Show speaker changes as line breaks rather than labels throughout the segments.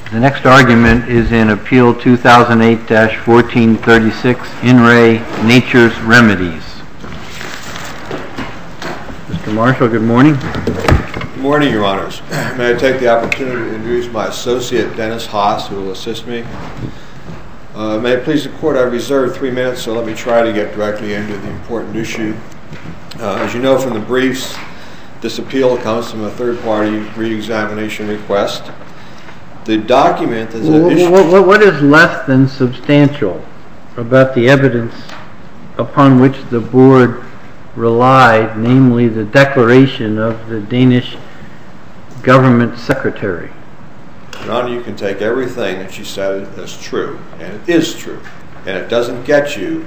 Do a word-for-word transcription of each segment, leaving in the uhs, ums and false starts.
The next argument is in Appeal two thousand eight dash fourteen thirty-six, In Re Nature's Remedies. Mister Marshall, good morning.
Good morning, Your Honors. May I take the opportunity to introduce my associate, Dennis Haas, who will assist me. Uh, may it please the Court, I reserve three minutes, so let me try to get directly into the important issue. Uh, as you know from the briefs, this appeal comes from a third-party re-examination request. The document is an issue.
What, what is less than substantial about the evidence upon which the Board relied, namely the declaration of the Danish government secretary?
Your Honor, you can take everything that she said as true, and it is true, and it doesn't get you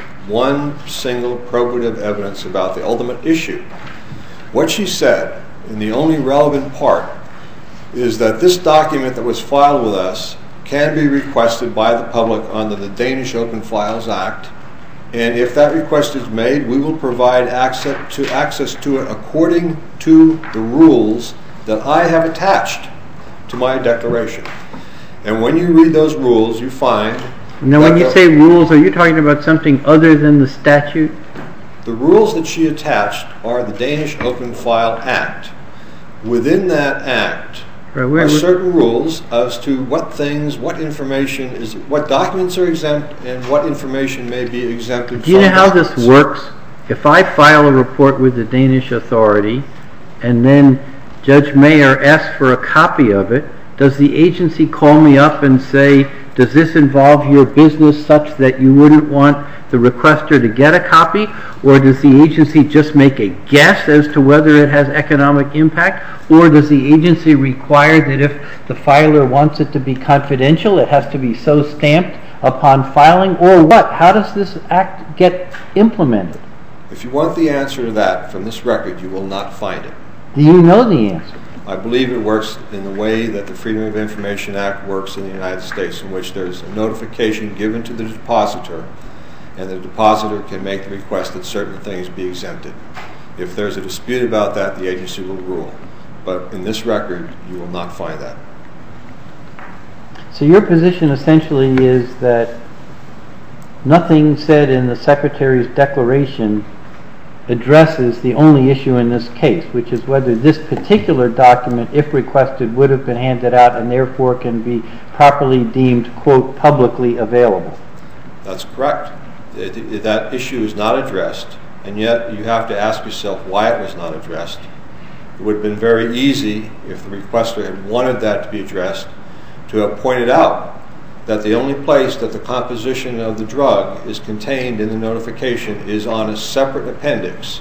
one single probative evidence about the ultimate issue. What she said, in the only relevant part, is that this document that was filed with us can be requested by the public under the Danish Open Files Act, and if that request is made, we will provide access to, access to it according to the rules that I have attached to my declaration. And when you read those rules, you find...
Now, when you say rules, are you talking about something other than the statute?
The rules that she attached are the Danish Open File Act. Within that act
right, where,
are
where,
certain rules as to what things, what information is, what documents are exempt, and what information may be exempted.
Do you know how
documents.
This works? If I file a report with the Danish authority, and then Judge Mayer asks for a copy of it, does the agency call me up and say, does this involve your business such that you wouldn't want the requester to get a copy? Or does the agency just make a guess as to whether it has economic impact? Or does the agency require that if the filer wants it to be confidential, it has to be so stamped upon filing? Or what? How does this act get implemented?
If you want the answer to that from this record, you will not find it.
Do you know the answer?
I believe it works in the way that the Freedom of Information Act works in the United States, in which there's a notification given to the depositor, and the depositor can make the request that certain things be exempted. If there's a dispute about that, the agency will rule. But in this record, you will not find that.
So your position essentially is that nothing said in the Secretary's declaration addresses the only issue in this case, which is whether this particular document, if requested, would have been handed out and therefore can be properly deemed, quote, publicly available.
That's correct. It, it, that issue is not addressed, and yet you have to ask yourself why it was not addressed. It would have been very easy if the requester had wanted that to be addressed to have pointed out that the only place that the composition of the drug is contained in the notification is on a separate appendix,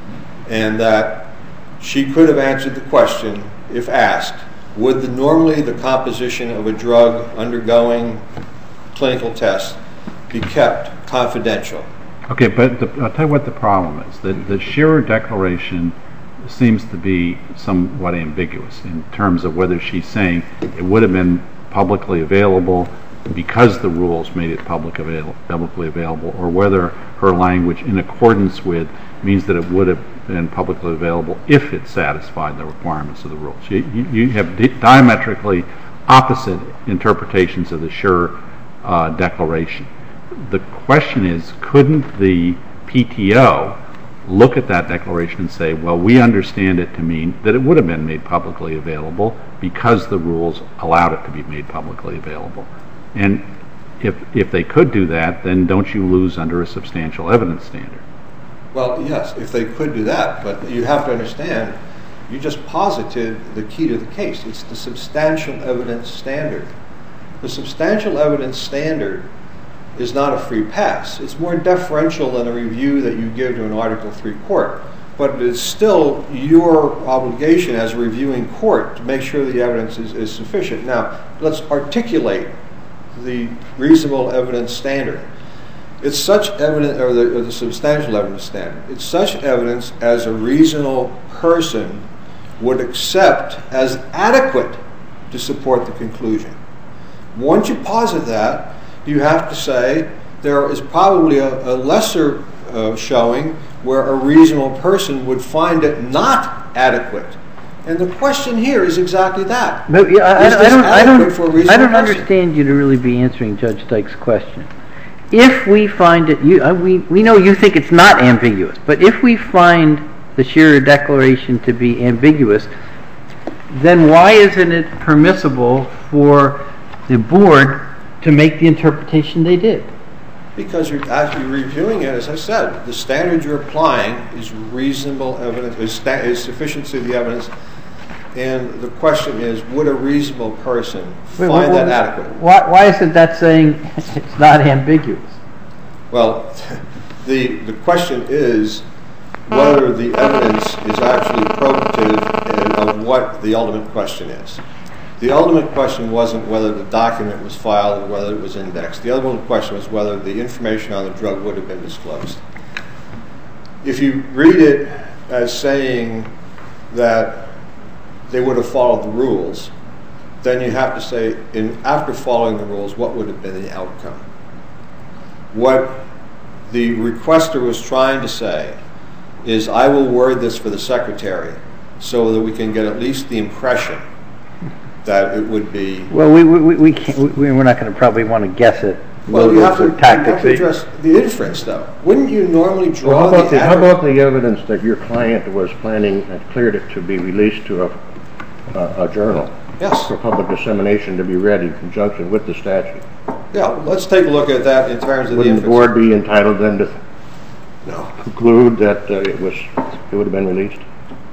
and that she could have answered the question, if asked, would the, normally the composition of a drug undergoing clinical tests be kept confidential?
Okay, but the, I'll tell you what the problem is. The, the Shearer Declaration seems to be somewhat ambiguous in terms of whether she's saying it would have been publicly available because the rules made it public avail- publicly available, or whether her language in accordance with means that it would have been publicly available if it satisfied the requirements of the rules. You, you, you have di- diametrically opposite interpretations of the Shearer uh, Declaration. The question is, couldn't the P T O look at that declaration and say, well, we understand it to mean that it would have been made publicly available because the rules allowed it to be made publicly available? And if if they could do that, then don't you lose under a substantial evidence standard?
Well, yes, if they could do that, but you have to understand, you just posited the key to the case. It's the substantial evidence standard. The substantial evidence standard is not a free pass. It's more deferential than a review that you give to an Article three court. But it is still your obligation as a reviewing court to make sure the evidence is, is sufficient. Now, let's articulate the reasonable evidence standard. It's such evidence, or the, or the substantial evidence standard, it's such evidence as a reasonable person would accept as adequate to support the conclusion. Once you posit that, you have to say there is probably a, a lesser uh, showing where a reasonable person would find it not adequate. And the question here is exactly that.
But yeah, I,
Is
I
this
don't, I
adequate for a
don't,
reasonable
I don't
person?
understand you to really be answering Judge Dyke's question. If we find it, you, uh, we, we know you think it's not ambiguous, but if we find the Shearer Declaration to be ambiguous, then why isn't it permissible for the board to make the interpretation they did?
Because you're actually reviewing it, as I said, the standard you're applying is reasonable evidence, is, sta- is sufficiency of the evidence, and the question is, would a reasonable person
Wait,
find
well,
that adequate?
Why, why isn't that saying it's not ambiguous?
Well, the the question is whether the evidence is actually probative of what the ultimate question is. The ultimate question wasn't whether the document was filed or whether it was indexed. The ultimate question was whether the information on the drug would have been disclosed. If you read it as saying that they would have followed the rules, then you have to say, in, after following the rules, what would have been the outcome? What the requester was trying to say is, I will word this for the secretary so that we can get at least the impression that it would be.
Well, we we we can't, we, we're not going to probably want to guess it.
Well, you have, to, you
tactics.
have to address the inference, though. Wouldn't you normally draw
well, how, about
the,
the, how about the evidence that your client was planning and cleared it to be released to a, a, a journal
yes.
for public dissemination to be read in conjunction with the statute?
Yeah, let's take a look at that in terms of
Wouldn't
the
the board be entitled then to
no.
conclude that uh, it was it would have been released?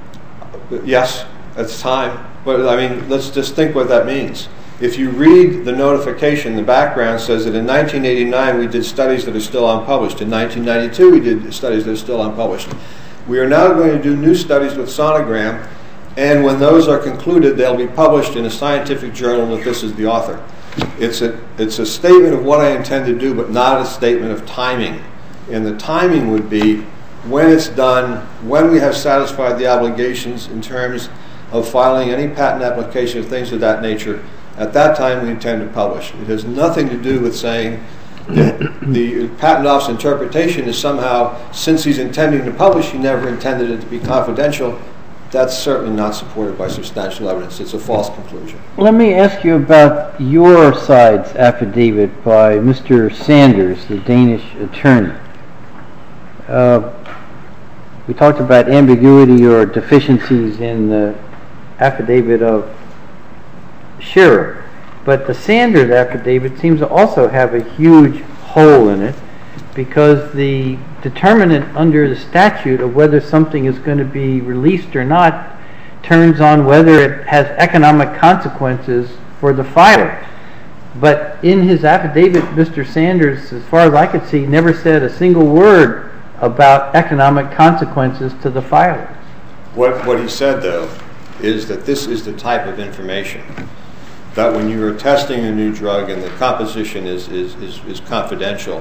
Yes, at the time. But, I mean, let's just think what that means. If you read the notification, the background says that in nineteen eighty-nine we did studies that are still unpublished. In nineteen ninety-two we did studies that are still unpublished. We are now going to do new studies with Sonogram, and when those are concluded, they'll be published in a scientific journal that this is the author. It's a, it's a statement of what I intend to do, but not a statement of timing. And the timing would be when it's done, when we have satisfied the obligations in terms of filing any patent application or things of that nature. At that time, we intend to publish. It has nothing to do with saying that the patent office interpretation is somehow, since he's intending to publish, he never intended it to be confidential. That's certainly not supported by substantial evidence. It's a false conclusion.
Let me ask you about your side's affidavit by Mister Sanders, the Danish attorney. Uh, we talked about ambiguity or deficiencies in the affidavit of Shearer, but the Sanders affidavit seems to also have a huge hole in it because the determinant under the statute of whether something is going to be released or not turns on whether it has economic consequences for the filer. But in his affidavit, Mister Sanders, as far as I could see, never said a single word about economic consequences to the filer.
What, what he said, though, is that this is the type of information that when you are testing a new drug and the composition is, is, is, is confidential,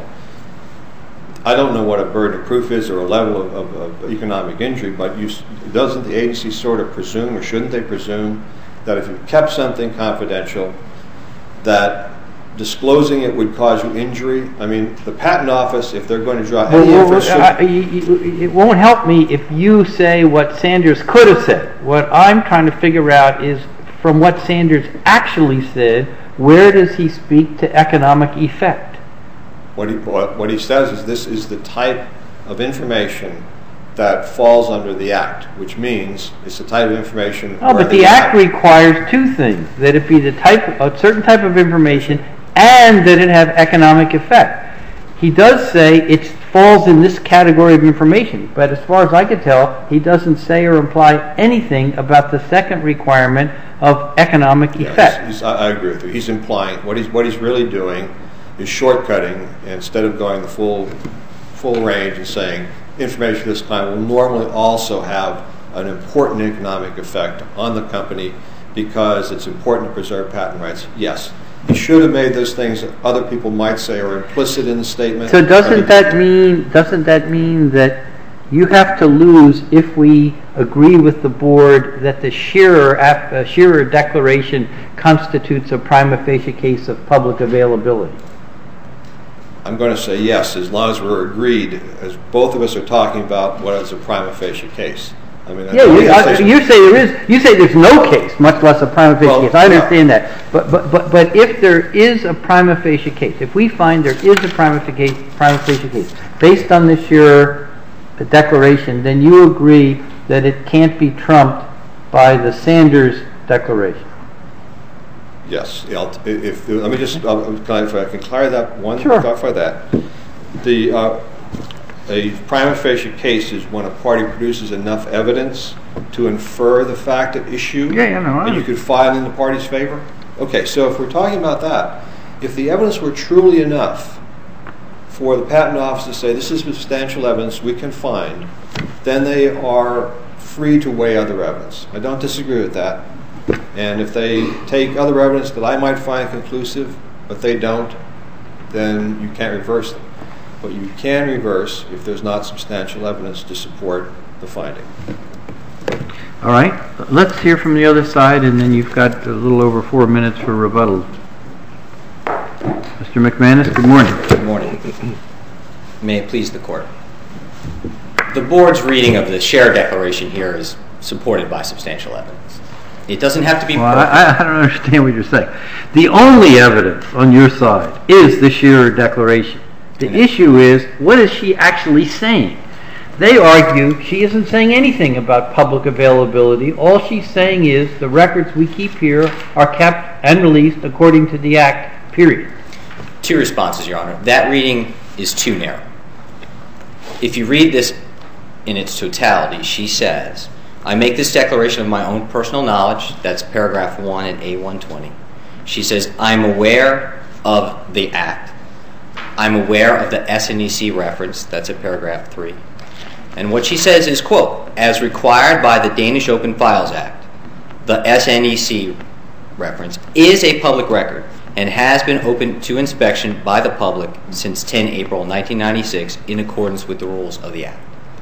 I don't know what a burden of proof is or a level of, of, of economic injury, but you, doesn't the agency sort of presume, or shouldn't they presume, that if you kept something confidential, that disclosing it would cause you injury? I mean, the patent office, if they're going to draw any
well,
inference...
well, uh, you, you, it won't help me if you say what Sanders could have said. What I'm trying to figure out is, from what Sanders actually said, where does he speak to economic effect?
What he, what he says is this is the type of information that falls under the Act, which means it's the type of information...
Oh, but the Act requires two things, that it be the type, a certain type of information and that it have economic effect. He does say it falls in this category of information, but as far as I could tell, he doesn't say or imply anything about the second requirement of economic
yeah,
effect.
He's, he's, I agree with you. He's implying what he's what he's really doing is shortcutting, instead of going the full full range and saying information of this kind will normally also have an important economic effect on the company because it's important to preserve patent rights. Yes. He should have made those things that other people might say are implicit in the statement.
So doesn't that mean doesn't that mean that you have to lose if we agree with the board that the Shearer, uh, Shearer Declaration constitutes a prima facie case of public availability?
I'm going to say yes, as long as we're agreed, as both of us are talking about what is a prima facie case. I mean,
Yeah, you, uh, you say there is. You say there's no case, much less a prima facie
Well,
case. I understand
yeah.
that. But but but but if there is a prima facie case, if we find there is a prima facie prima facie case based on the Scherer declaration, then you agree that it can't be trumped by the Sanders declaration.
Yes. Yeah, I'll t- if, let me just uh, clarify. I can clarify that one.
Sure.
Clarify that. The uh, a prima facie case is when a party produces enough evidence to infer the fact at issue,
Yeah, yeah, no, I
and you could file in the party's favor. Okay, so if we're talking about that, if the evidence were truly enough for the patent office to say this is substantial evidence we can find, then they are free to weigh other evidence. I don't disagree with that. And if they take other evidence that I might find conclusive, but they don't, then you can't reverse them. But you can reverse if there's not substantial evidence to support the finding.
All right. Let's hear from the other side, and then you've got a little over four minutes for rebuttal. Mister McManus, good morning.
Good morning. May it please the Court. The Board's reading of the Scherer Declaration here is supported by substantial evidence. It doesn't have to be
Well,
perfect.
I, I don't understand what you're saying. The only evidence on your side is the Scherer Declaration. The issue is, what is she actually saying? They argue she isn't saying anything about public availability. All she's saying is the records we keep here are kept and released according to the Act, period.
Two responses, Your Honor. That reading is too narrow. If you read this in its totality, she says, I make this declaration of my own personal knowledge. That's paragraph one at A one twenty. She says, I'm aware of the Act. I'm aware of the S N E C reference. That's at paragraph three. And what she says is, quote, as required by the Danish Open Files Act, the S N E C reference is a public record and has been open to inspection by the public since the tenth of April nineteen ninety-six in accordance with the rules of the Act.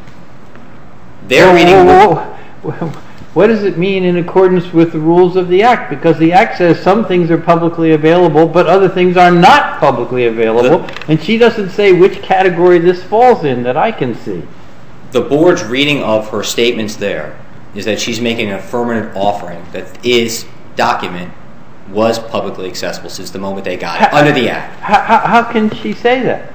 Their
Whoa,
reading...
whoa, whoa. What does it mean in accordance with the rules of the Act? Because the Act says some things are publicly available, but other things are not publicly available, the, and she doesn't say which category this falls in that I can see.
The Board's reading of her statements there is that she's making an affirmative offering that this document was publicly accessible since the moment they got it,
how,
under the Act.
How, how, how can she say that?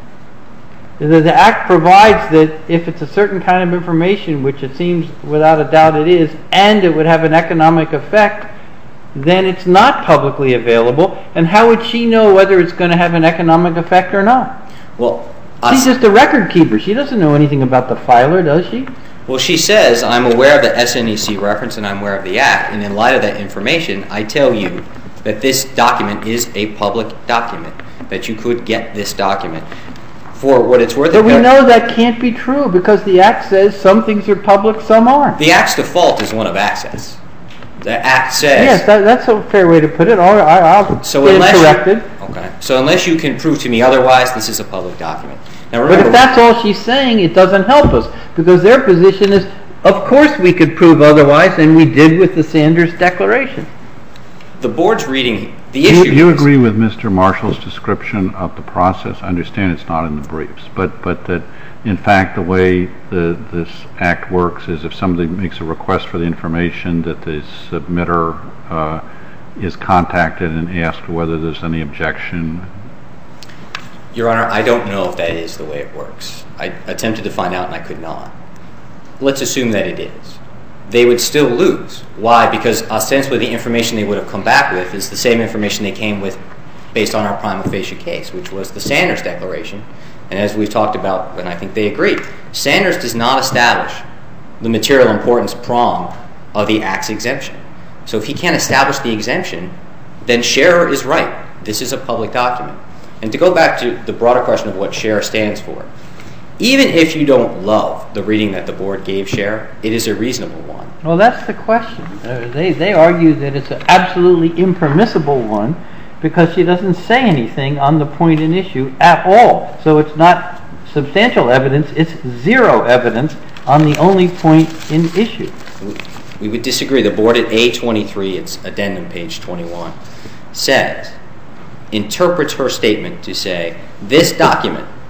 The, the Act provides that if it's a certain kind of information, which it seems without a doubt it is, and it would have an economic effect, then it's not publicly available. And how would she know whether it's going to have an economic effect or not?
Well,
She's just a record keeper. She doesn't know anything about the filer, does she?
Well, she says, I'm aware of the S N E C reference and I'm aware of the Act, and in light of that information, I tell you that this document is a public document, that you could get this document. For what it's worth...
But we know that can't be true because the Act says some things are public, some aren't.
The Act's default is one of access. The Act says...
Yes, that, that's a fair way to put it. I'll, I'll
so
get
unless
it corrected.
You, okay. So unless you can prove to me otherwise, this is a public document. Now remember,
but if that's all she's saying, it doesn't help us because their position is, of course we could prove otherwise, and we did with the Sanders Declaration.
The Board's reading... The
Do
issue
you, you
is,
agree with Mister Marshall's description of the process? I understand it's not in the briefs, but, but that in fact the way the, this Act works is if somebody makes a request for the information, that the submitter uh, is contacted and asked whether there's any objection.
Your Honor, I don't know if that is the way it works. I attempted to find out and I could not. Let's assume that it is. They would still lose. Why? Because ostensibly the information they would have come back with is the same information they came with based on our prima facie case, which was the Sanders Declaration. And as we've talked about, and I think they agree, Sanders does not establish the material importance prong of the Act's exemption. So if he can't establish the exemption, then Scherer is right. This is a public document. And to go back to the broader question of what Scherer stands for, even if you don't love the reading that the Board gave Scherer, it is a reasonable one.
Well, that's the question. Uh, they, they argue that it's an absolutely impermissible one because she doesn't say anything on the point in issue at all. So it's not substantial evidence, it's zero evidence on the only point in issue.
We, we would disagree. The Board at A twenty-three, it's addendum page twenty-one, says, interprets her statement to say, this document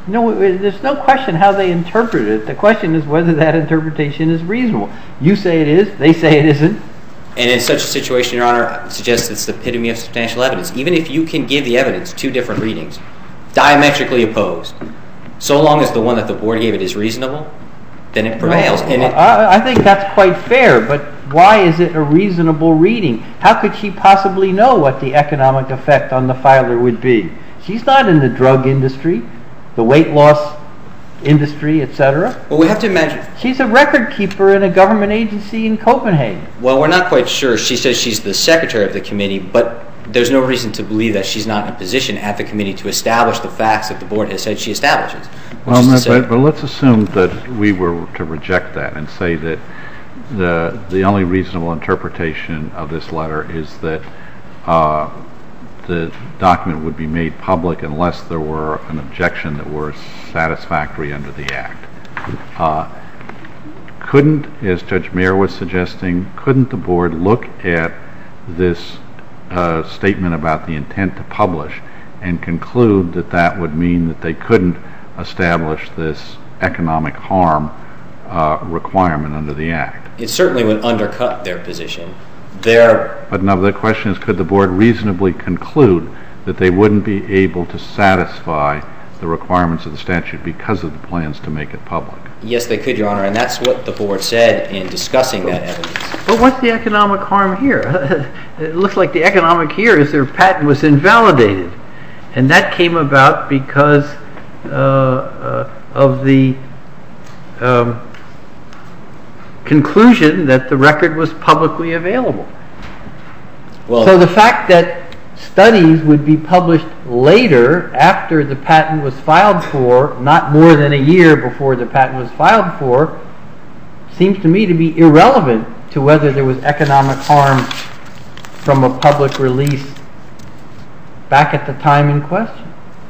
No, there's no question how they interpret it. The question is whether that interpretation is reasonable. You say it is, they say it isn't.
And in such a situation, Your Honor, I suggest it's the epitome of substantial evidence. Even if you can give the evidence two different readings, diametrically opposed, so long as the one that the board gave it is reasonable, then it prevails.
No,
and it,
I, I think that's quite fair, but why is it a reasonable reading? How could she possibly know what the economic effect on the filer would be? She's not in the drug industry, the weight loss industry, et cetera.
Well, we have to imagine.
She's a record keeper in a government agency in Copenhagen.
Well, we're not quite sure. She says she's the secretary of the committee, but there's no reason to believe that she's not in a position at the committee to establish the facts that the board has said she establishes.
Well, no, but, but let's assume that we were to reject that and say that the the only reasonable interpretation of this letter is that uh, the document would be made public unless there were an objection that were satisfactory under the Act. Uh, couldn't, as Judge Mayer was suggesting, couldn't the board look at this uh, statement about the intent to publish and conclude that that would mean that they couldn't establish this economic harm uh, requirement under the Act?
It certainly would undercut their position. Their
But now the question is, could the board reasonably conclude that they wouldn't be able to satisfy the requirements of the statute because of the plans to make it public?
Yes, they could, Your Honor, and that's what the board said in discussing that evidence.
But what's the economic harm here? It looks like the economic here is their patent was invalidated. And that came about because uh, uh, of the um, conclusion that the record was publicly available.
Well,
so the fact that studies would be published later after the patent was filed for, not more than a year before the patent was filed for, seems to me to be irrelevant to whether there was economic harm from a public release back at the time in question.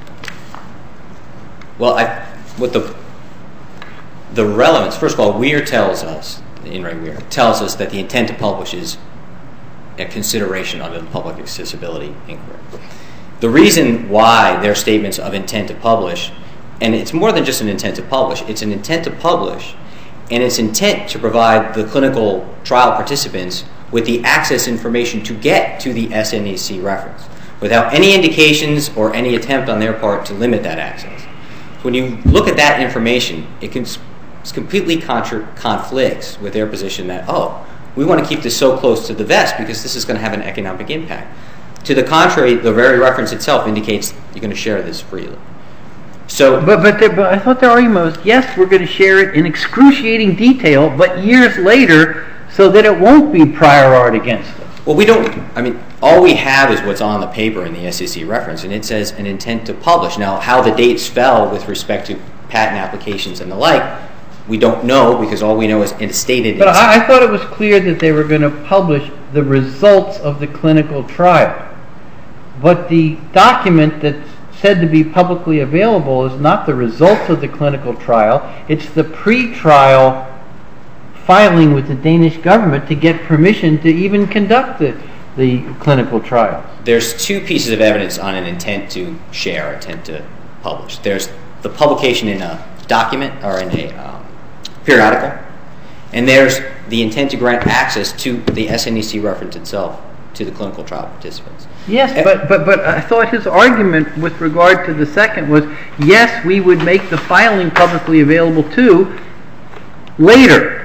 Well, I, what the the relevance, first of all, Weir tells us, In re Weir, tells us that the intent to publish is a consideration under the public accessibility inquiry. The reason why their statements of intent to publish, and it's more than just an intent to publish, it's an intent to publish, and it's intent to provide the clinical trial participants with the access information to get to the S N E C reference, without any indications or any attempt on their part to limit that access. When you look at that information, it can, it completely contra- conflicts with their position that, oh, we want to keep this so close to the vest because this is going to have an economic impact. To the contrary, the very reference itself indicates you're going to share this freely. So,
but but, but I thought their argument was, yes, we're going to share it in excruciating detail, but years later, so that it won't be prior art against us.
Well, we don't. I mean, all we have is what's on the paper in the S E C reference, and it says an intent to publish. Now, how the dates fell with respect to patent applications and the like, we don't know, because all we know is it stated.
But I, I thought it was clear that they were going to publish the results of the clinical trial. But the document that's said to be publicly available is not the results of the clinical trial. It's the pre-trial filing with the Danish government to get permission to even conduct the, the clinical trials.
There's two pieces of evidence on an intent to share, intent to publish. There's the publication in a document or in a um, periodical, and there's the intent to grant access to the S N E C reference itself to the clinical trial participants.
Yes, but, but, but I thought his argument with regard to the second was, yes, we would make the filing publicly available too later.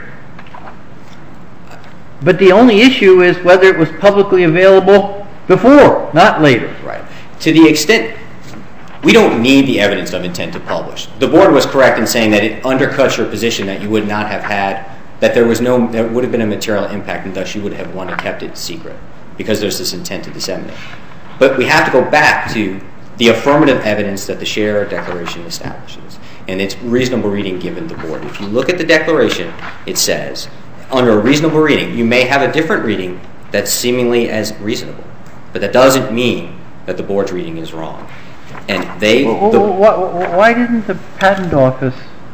But the only issue is whether it was publicly available before, not later.
Right. To the extent, we don't need the evidence of intent to publish. The board was correct in saying that it undercuts your position that you would not have had, that there was no, there would have been a material impact, and thus you would have wanted kept it secret, because there's this intent to disseminate. But we have to go back to the affirmative evidence that the Scherer Declaration establishes, and it's reasonable reading given the board. If you look at the declaration, it says, under a reasonable reading, you may have a different reading that's seemingly as reasonable, but that doesn't mean that the board's reading is wrong. And they...
Well,
the,
why, why didn't the patent office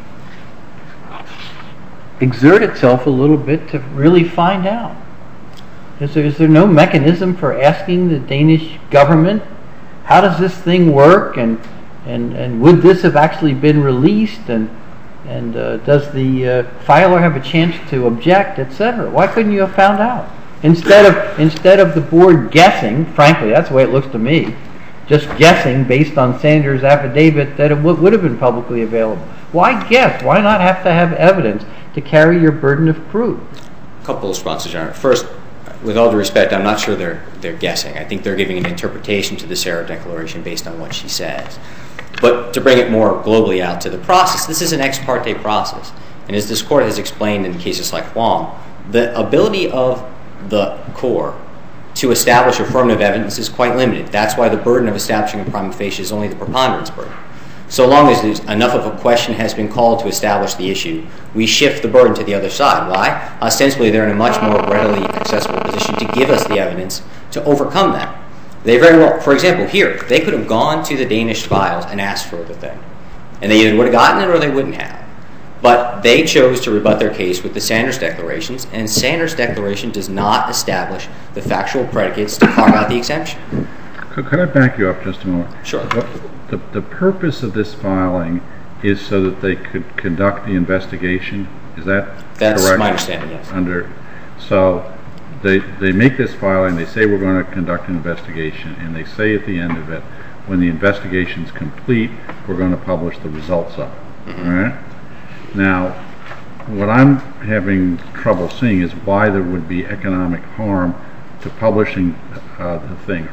exert itself a little bit to really find out? Is there, is there no mechanism for asking the Danish government, how does this thing work, and And and would this have actually been released? And and uh, does the uh, filer have a chance to object, et cetera? Why couldn't you have found out? Instead of instead of the board guessing, frankly, that's the way it looks to me, just guessing based on Sanders' affidavit that it w- would have been publicly available. Why guess? Why not have to have evidence to carry your burden of proof?
A couple of responses, Your Honor. First, with all due respect, I'm not sure they're they're guessing. I think they're giving an interpretation to the Serra Declaration based on what she says. But to bring it more globally out to the process, this is an ex parte process. And as this Court has explained in cases like Huang, the ability of the Corps to establish affirmative evidence is quite limited. That's why the burden of establishing a prima facie is only the preponderance burden. So long as there's enough of a question has been called to establish the issue, we shift the burden to the other side. Why? Ostensibly, they're in a much more readily accessible position to give us the evidence to overcome that. They very well, for example, here, they could have gone to the Danish files and asked for the thing. And they either would have gotten it or they wouldn't have. But they chose to rebut their case with the Sanders Declarations, and Sanders' Declaration does not establish the factual predicates to carve out the exemption.
Could, could I back you up just a moment?
Sure.
What, the, the purpose of this filing is so that they could conduct the investigation? Is that
That's
correct?
my understanding, yes.
Under, so they, they make this filing, they say we're going to conduct an investigation, and they say at the end of it, when the investigation's complete, we're going to publish the results of it. Mm-hmm. All right? Now, what I'm having trouble seeing is why there would be economic harm to publishing uh, the thing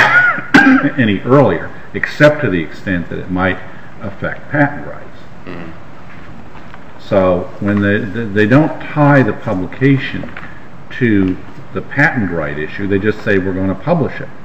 any earlier, except to the extent that it might affect patent rights. Mm-hmm. So when they, they don't tie the publication to the patent right issue, they just say we're going to publish it.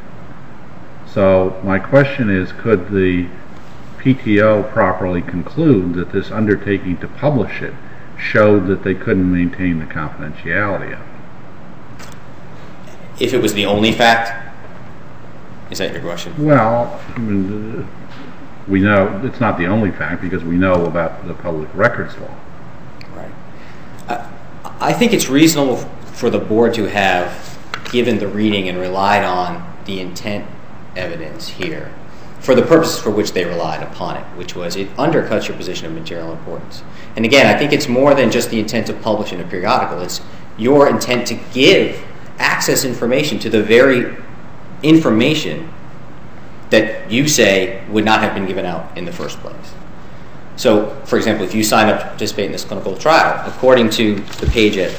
So my question is, could the P T O properly conclude that this undertaking to publish it showed that they couldn't maintain the confidentiality of it?
If it was the only fact? Is that your question?
Well, I mean, we know it's not the only fact because we know about the public records law.
Right. Uh, I think it's reasonable for the board to have given the reading and relied on the intent evidence here for the purposes for which they relied upon it, which was it undercuts your position of material importance. And again, I think it's more than just the intent to publish in a periodical. It's your intent to give access information to the very information that you say would not have been given out in the first place. So, for example, if you sign up to participate in this clinical trial, according to the page at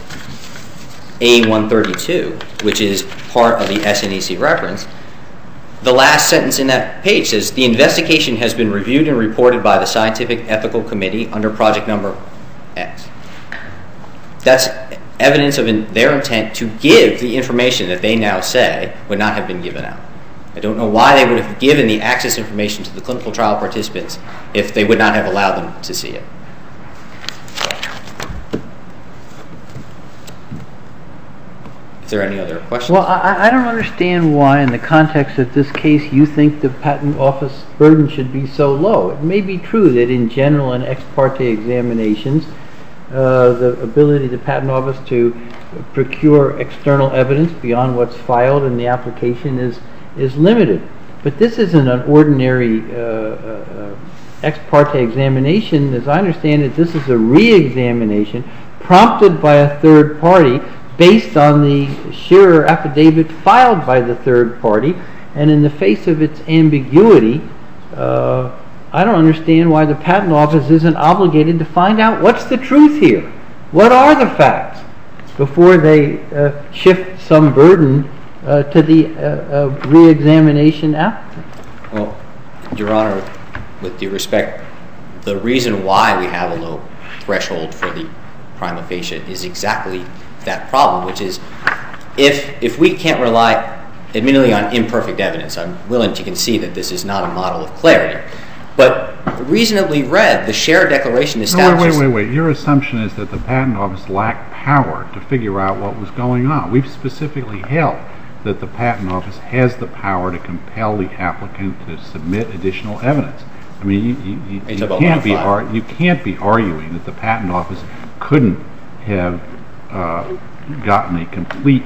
A one thirty-two, which is part of the S N E C reference, the last sentence in that page says, the investigation has been reviewed and reported by the Scientific Ethical Committee under project number X. That's evidence of in, their intent to give the information that they now say would not have been given out. I don't know why they would have given the access information to the clinical trial participants if they would not have allowed them to see it. Is there any other questions?
Well, I, I don't understand why, in the context of this case, you think the patent office burden should be so low. It may be true that in general in ex parte examinations, uh, the ability of the patent office to procure external evidence beyond what's filed in the application is is limited. But this isn't an ordinary uh, uh, ex parte examination. As I understand it, this is a re-examination prompted by a third party based on the Shearer affidavit filed by the third party, and in the face of its ambiguity, uh, I don't understand why the patent office isn't obligated to find out what's the truth here. What are the facts before they uh, shift some burden uh, to the uh, uh, re-examination applicant?
Well, Your Honor, with due respect, the reason why we have a low threshold for the prima facie is exactly that problem, which is if if we can't rely admittedly on imperfect evidence, I'm willing to concede that this is not a model of clarity, but reasonably read, the Shearer Declaration establishes...
No, wait, wait, wait, wait. Your assumption is that the Patent Office lacked power to figure out what was going on. We've specifically held that the Patent Office has the power to compel the applicant to submit additional evidence. I mean, you, you, you, you, can't, be ar- you can't be arguing that the Patent Office couldn't have Uh, gotten a complete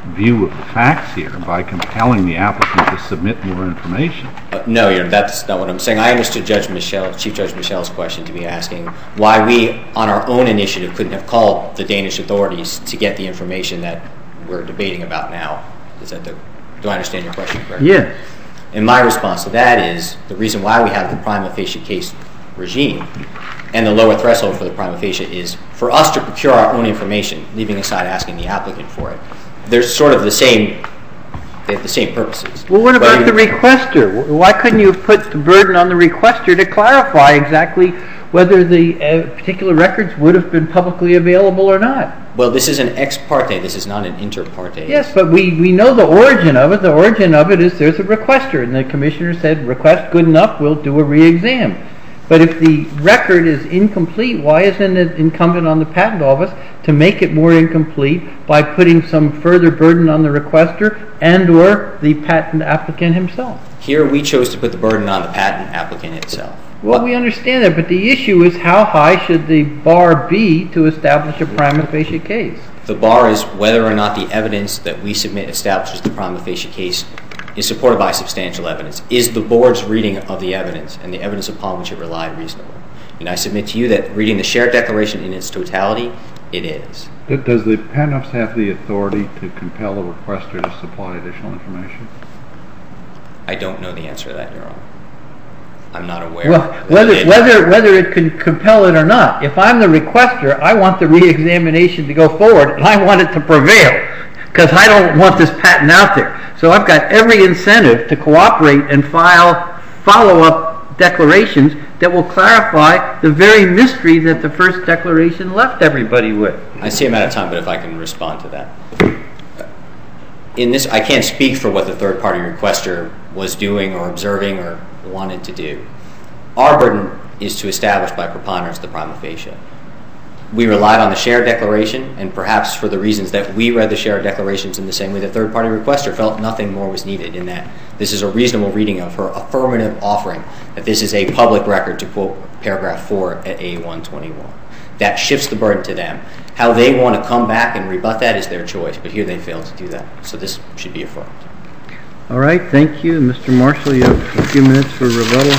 view of the facts here by compelling the applicant to submit more information.
Uh, no, Your Honor, that's not what I'm saying. I understood Judge Michel, Chief Judge Michel's question to be asking why we, on our own initiative, couldn't have called the Danish authorities to get the information that we're debating about now. Is that the, do I understand your question correctly?
Yes.
And my response to that is the reason why we have the prima facie case regime and the lower threshold for the prima facie is for us to procure our own information, leaving aside asking the applicant for it. They're sort of the same, they have the same purposes.
Well, what about
but
the requester? Why couldn't you have put the burden on the requester to clarify exactly whether the uh, particular records would have been publicly available or not?
Well, this is an ex parte. This is not an inter parte.
Yes, but we, we know the origin of it. The origin of it is there's a requester, and the commissioner said, request good enough, we'll do a re-exam. But if the record is incomplete, why isn't it incumbent on the patent office to make it more incomplete by putting some further burden on the requester and or the patent applicant himself?
Here we chose to put the burden on the patent applicant itself.
Well, we understand that, but the issue is how high should the bar be to establish a prima facie case?
The bar is whether or not the evidence that we submit establishes the prima facie case is supported by substantial evidence. Is the board's reading of the evidence and the evidence upon which it relied reasonable? And I submit to you that reading the shared declaration in its totality, it is.
Does the patent office have the authority to compel a requester to supply additional information?
I don't know the answer to that, Your Honor. I'm not aware.
Well, whether whether whether it can compel it or not, if I'm the requester, I want the re-examination to go forward, and I want it to prevail, because I don't want this patent out there. So I've got every incentive to cooperate and file follow-up declarations that will clarify the very mystery that the first declaration left everybody with.
I see I'm out of time, but if I can respond to that. In this, I can't speak for what the third-party requester was doing or observing or wanted to do. Our burden is to establish by preponderance the prima facie. We relied on the shared declaration, and perhaps for the reasons that we read the shared declarations in the same way the third-party requester felt nothing more was needed in that this is a reasonable reading of her affirmative offering, that this is a public record, to quote paragraph four at A one twenty-one. That shifts the burden to them. How they want to come back and rebut that is their choice, but here they failed to do that. So this should be affirmed.
All right, thank you. Mister Marshall, you have a few minutes for rebuttal.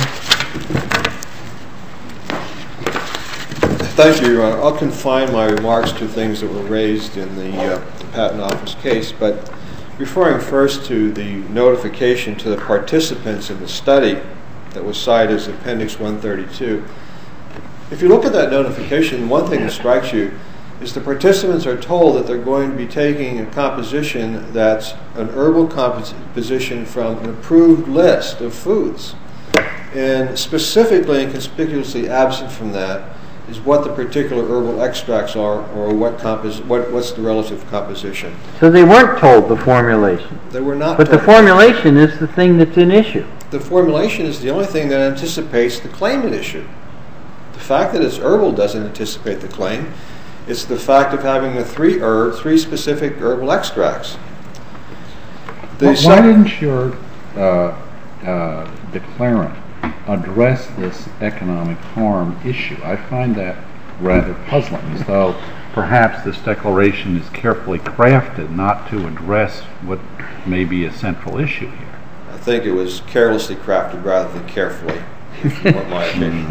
Thank you, Your Honor. I'll confine my remarks to things that were raised in the, uh, the Patent Office case, but referring first to the notification to the participants in the study that was cited as Appendix one thirty-two, if you look at that notification, one thing that strikes you is the participants are told that they're going to be taking a composition that's an herbal composition from an approved list of foods. And specifically and conspicuously absent from that is what the particular herbal extracts are, or what, compos- what what's the relative composition.
So they weren't told the formulation.
They were not
But
told.
the formulation is the thing that's an issue.
The formulation is the only thing that anticipates the claim at issue. The fact that it's herbal doesn't anticipate the claim. It's the fact of having the three herb, three specific herbal extracts. The
Why
sec-
didn't your uh, uh, declarant address this economic harm issue? I find that rather puzzling, as though perhaps this declaration is carefully crafted not to address what may be a central issue here.
I think it was carelessly crafted rather than carefully, if you want my opinion.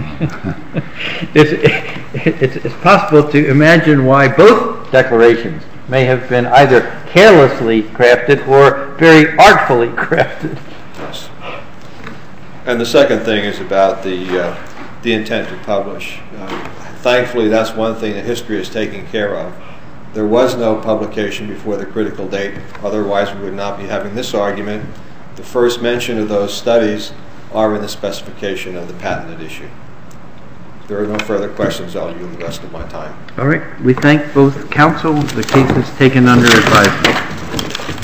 It's, it's, it's possible to imagine why both declarations may have been either carelessly crafted or very artfully crafted.
Yes. And the second thing is about the uh, the intent to publish. Uh, thankfully, that's one thing that history is taking care of. There was no publication before the critical date. Otherwise, we would not be having this argument. The first mention of those studies are in the specification of the patented issue. If there are no further questions, I'll yield the rest of my time.
All right. We thank both counsel. The case is taken under advisement.